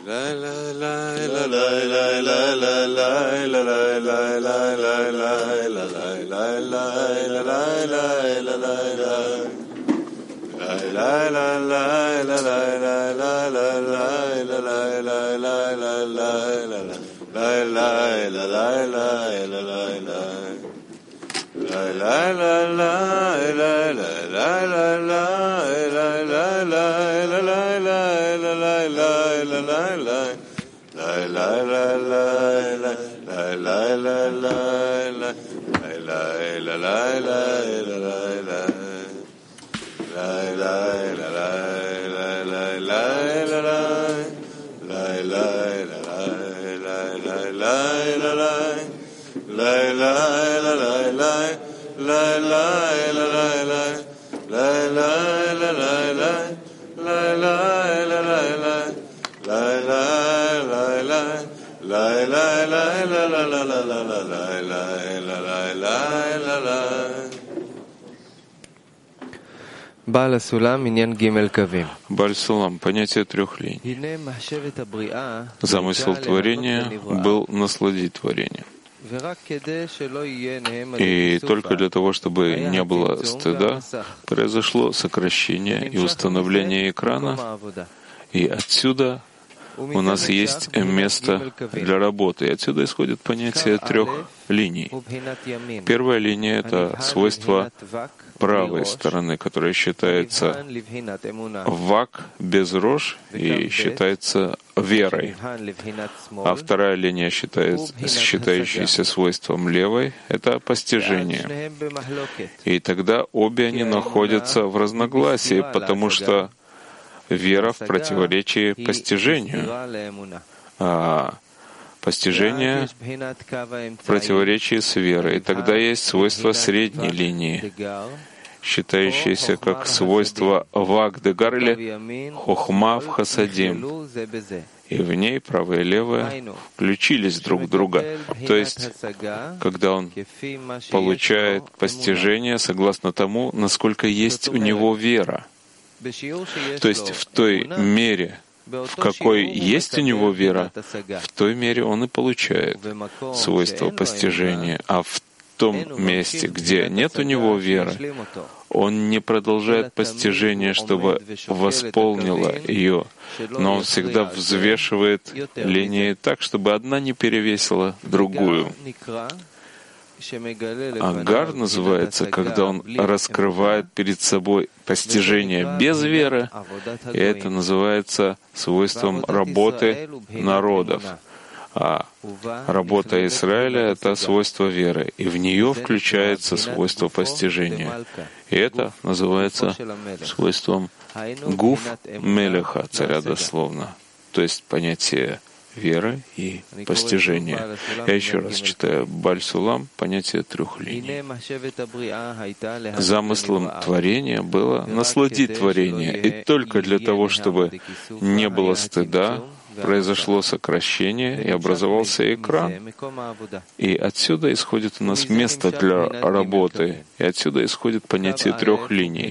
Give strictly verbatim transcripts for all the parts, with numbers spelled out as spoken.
Бааль Сулам, понятие трех линий. Замысел творения был насладить творение. И только для того, чтобы не было стыда, произошло сокращение и установление экрана, и отсюда у нас есть место для работы. И отсюда исходит понятие трех линий. Первая линия — это свойство правой стороны, которая считается вак без рож и считается верой. А вторая линия, считается, считающаяся свойством левой, это постижение. И тогда обе они находятся в разногласии, потому что вера в противоречии постижению, а постижение в противоречии с верой. И тогда есть свойство средней линии, считающееся как свойство вак-дегар или хохма в хасадим. И в ней правое и левое включились друг в друга. То есть, когда он получает постижение согласно тому, насколько есть у него вера. То есть в той мере, в какой есть у него вера, в той мере он и получает свойство постижения. А в том месте, где нет у него веры, он не продолжает постижение, чтобы восполнило ее, но он всегда взвешивает линии так, чтобы одна не перевесила другую. Агар называется, когда он раскрывает перед собой постижение без веры, и это называется свойством работы народов. А работа Израиля — это свойство веры, и в нее включается свойство постижения. И это называется свойством гуф мелеха, царя дословно, то есть понятие веры и постижения. Я еще раз читаю Бааль Сулам, понятие трех линий. Замыслом творения было насладить творение, и только для того, чтобы не было стыда, произошло сокращение и образовался экран. И отсюда исходит у нас место для работы, и отсюда исходит понятие трех линий.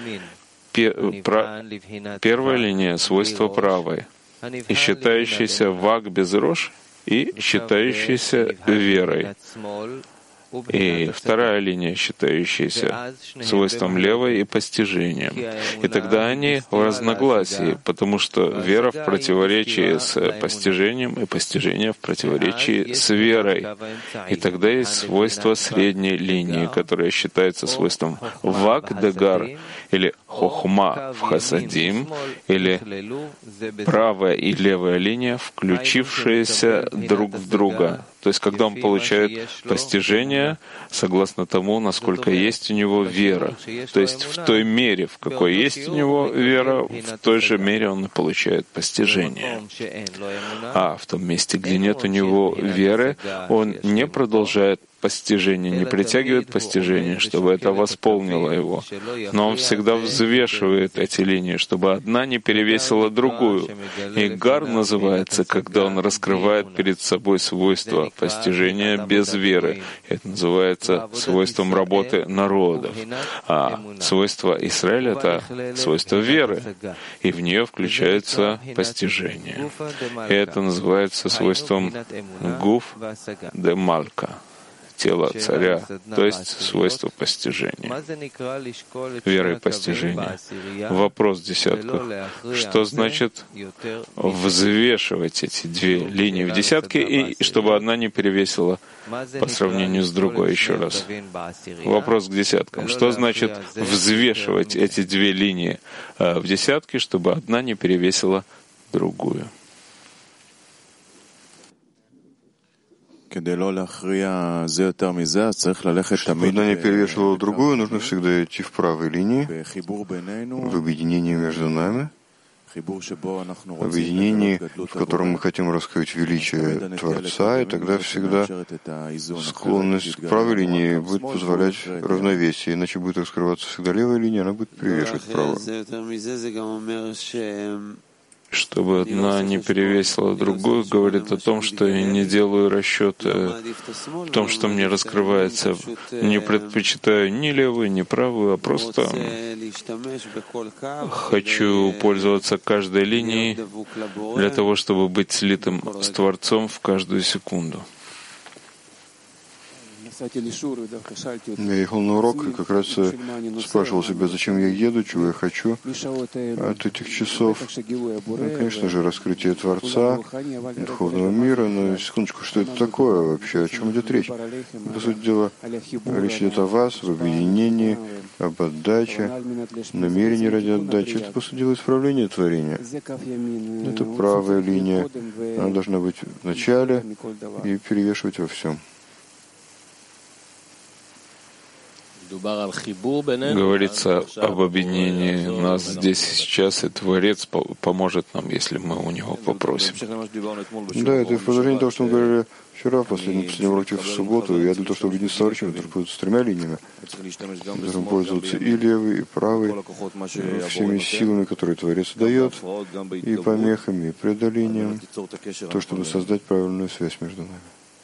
Первая линия — свойство правой, и считающийся вак без рож, и считающийся верой. И вторая линия, считающаяся свойством левой и постижением. И тогда они в разногласии, потому что вера в противоречии с постижением, и постижение в противоречии с верой. И тогда есть свойство средней линии, которое считается свойством вак-дегар, или хохма в хасадим, или правая и левая линия, включившиеся друг в друга. То есть, когда он получает постижение согласно тому, насколько есть у него вера. То есть, в той мере, в какой есть у него вера, в той же мере он и получает постижение. А в том месте, где нет у него веры, он не продолжает постижение, не притягивает постижение, чтобы это восполнило его. Но он всегда взвешивает эти линии, чтобы одна не перевесила другую. И гар называется, когда он раскрывает перед собой свойства постижения без веры. Это называется свойством работы народов. А свойство Израиля — это свойство веры, и в нее включается постижение. И это называется свойством гуф де малька, тело царя, то есть свойство постижения, веры и постижения. Вопрос в десятках. Что значит взвешивать эти две линии в десятке, и чтобы одна не перевесила по сравнению с другой? Еще раз. Вопрос к десяткам. Что значит взвешивать эти две линии в десятке, чтобы одна не перевесила другую? Чтобы одна не перевешивала другую, нужно всегда идти в правой линии, в объединении между нами, в объединении, в котором мы хотим раскрыть величие Творца, и тогда всегда склонность к правой линии будет позволять равновесие, иначе будет раскрываться всегда левая линия, она будет перевешивать правую. Чтобы одна не перевесила другую, говорит о том, что я не делаю расчет в том, что мне раскрывается. Не предпочитаю ни левую, ни правую, а просто хочу пользоваться каждой линией для того, чтобы быть слитым с Творцом в каждую секунду. Я ехал на урок и как раз спрашивал себя, зачем я еду, чего я хочу от этих часов. Ну, конечно же, раскрытие Творца, духовного мира, но секундочку, что это такое вообще, о чем идет речь? По сути дела, речь идет о вас, в объединении, об отдаче, намерении ради отдачи. Это, по сути дела, исправление творения. Это правая линия, она должна быть в начале и перевешивать во всем. Говорится об объединении нас здесь и сейчас, и Творец поможет нам, если мы у Него попросим. Да, это в продолжении того, что мы говорили вчера, в последнем, последнем уроке в субботу. Я для того, чтобы объединиться с товарищем, который пользуется тремя линиями, которым пользуются и левый, и правый, всеми силами, которые Творец дает, и помехами, и преодолением, то, чтобы создать правильную связь между нами.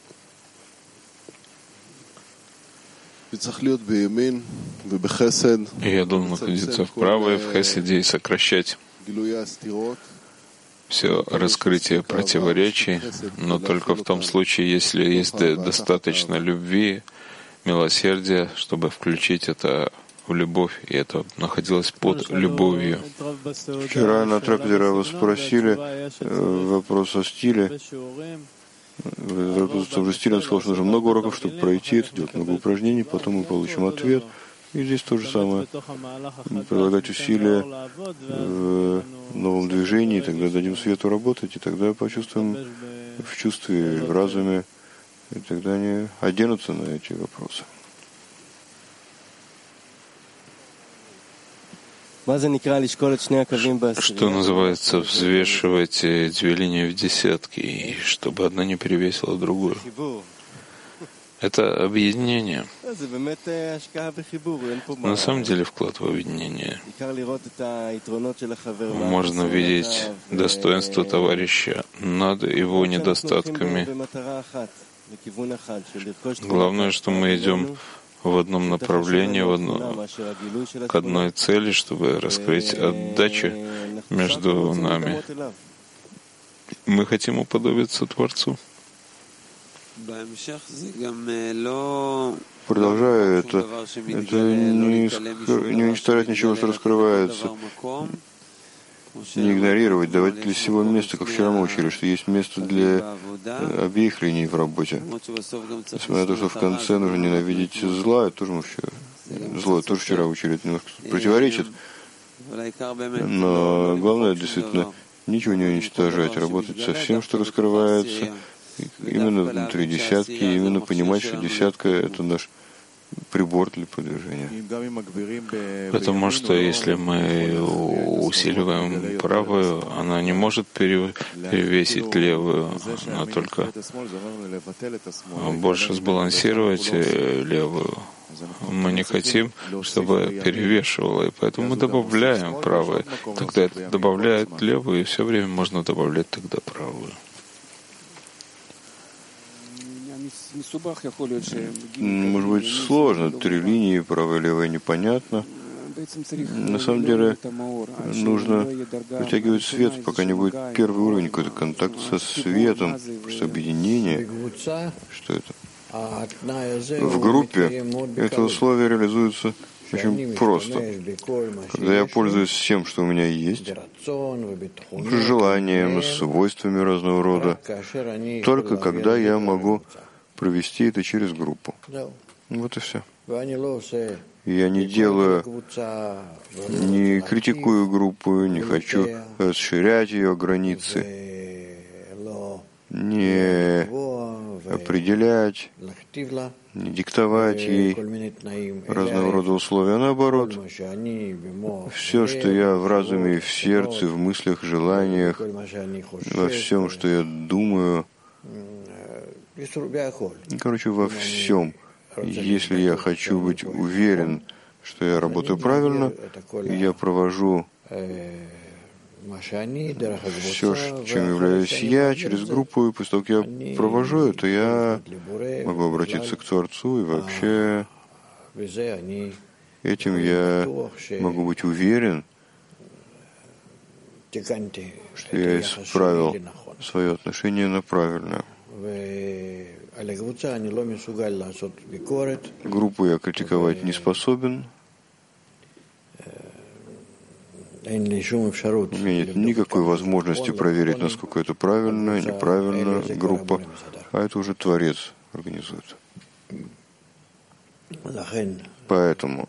Я должен находиться вправо и в хеседе и сокращать все раскрытие противоречий, но только в том случае, если есть достаточно любви, милосердия, чтобы включить это в любовь, и это находилось под любовью. Вчера на трапезе Рава спросили вопрос о стиле. В том же стиле он сказал, что нужно много уроков, чтобы пройти это, делать много упражнений, потом мы получим ответ. И здесь то же самое. Прилагать усилия в новом движении, тогда дадим свету работать, и тогда почувствуем в чувстве, в разуме, и тогда они оденутся на эти вопросы. Что называется взвешивать две линии в десятки, и чтобы одна не перевесила другую? Это объединение. На самом деле вклад в объединение. Можно видеть достоинство товарища над его недостатками. Главное, что мы идем в одном направлении, в одно, к одной цели, чтобы раскрыть отдачу между нами. Мы хотим уподобиться Творцу. Продолжая это, это не, не уничтожать ничего, что раскрывается, не игнорировать, давать для всего место, как вчера мы учили, что есть место для обеих линий в работе. Несмотря на то, что в конце нужно ненавидеть зла, это тоже мы вчера, зло тоже вчера учили, это немножко противоречит. Но главное действительно ничего не уничтожать, работать со всем, что раскрывается, именно внутри десятки, именно понимать, что десятка — это наш прибор для продвижения. Потому что если мы усиливаем правую, она не может перевесить левую, но только больше сбалансировать левую. Мы не хотим, чтобы перевешивало, и поэтому мы добавляем правую. Тогда это добавляет левую, и все время можно добавлять тогда правую. Может быть сложно, три линии, правая и левая, непонятно. На самом деле нужно вытягивать свет, пока не будет первый уровень, какой-то контакт со светом, что объединение, что это. В группе это условие реализуется очень просто. Когда я пользуюсь всем, что у меня есть, желанием, свойствами разного рода, только когда я могу провести это через группу. Вот и все. Я не делаю, не критикую группу, не хочу расширять ее границы, не определять, не диктовать ей разного рода условия. Наоборот, все, что я в разуме, в сердце, в мыслях, желаниях, во всем, что я думаю, короче, во всем. Если я хочу быть уверен, что я работаю правильно, я провожу все, чем являюсь я, через группу, и после того, как я провожу это, я могу обратиться к Творцу, и вообще этим я могу быть уверен, что я исправил свое отношение на правильное. Группу я критиковать не способен. У меня нет никакой возможности проверить, насколько это правильно, неправильно группа, а это уже Творец организует. Поэтому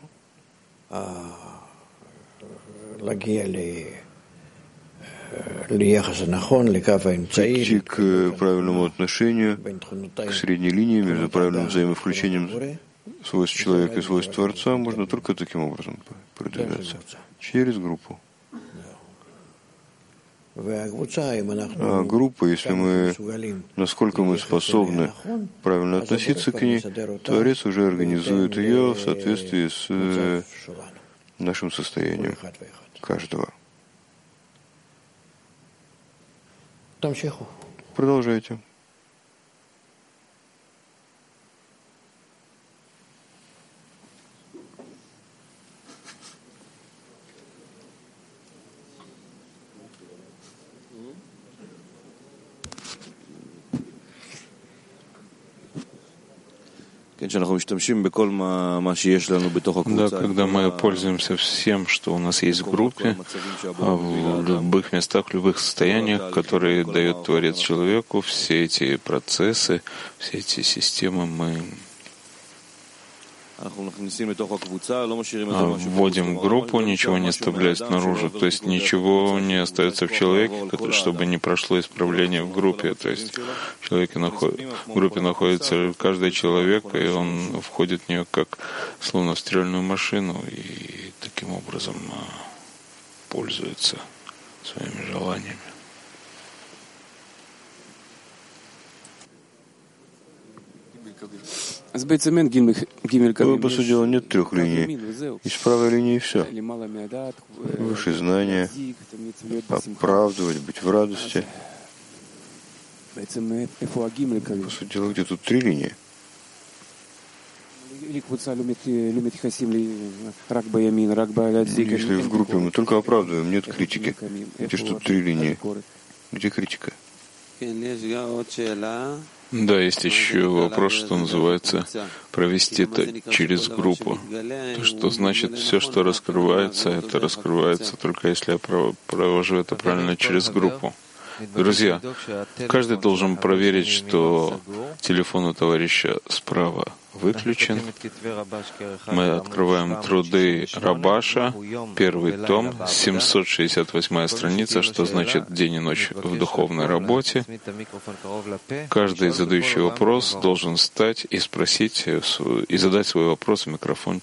прийти к правильному отношению, к средней линии между правильным взаимовключением свойств человека и свойств Творца можно только таким образом продвигаться, через группу. А группа, если мы, насколько мы способны правильно относиться к ней, Творец уже организует ее в соответствии с нашим состоянием каждого. Продолжайте. Да, когда мы пользуемся всем, что у нас есть в группе, в любых местах, в любых состояниях, которые дает Творец человеку, все эти процессы, все эти системы мы вводим в группу, ничего не оставляя снаружи, то есть ничего не остается в человеке, чтобы не прошло исправление в группе. То есть в, человеке наход... в группе находится каждый человек, и он входит в нее как словно в стиральную машину и таким образом пользуется своими желаниями. По сути дела, нет трех линий. Есть правая линия и все. Высшее знание, оправдывать, быть в радости. По сути дела, где тут три линии? Если в группе мы только оправдываем, нет критики. Где что три линии? Где критика? Да, есть еще вопрос, что называется провести это через группу. То, что значит все, что раскрывается, это раскрывается только если я провожу это правильно через группу. Друзья, каждый должен проверить, что телефон у товарища справа выключен. Мы открываем труды Рабаша, первый том, семьсот шестьдесят восьмая страница, что значит «День и ночь в духовной работе». Каждый задающий вопрос должен встать и спросить, и задать свой вопрос в микрофон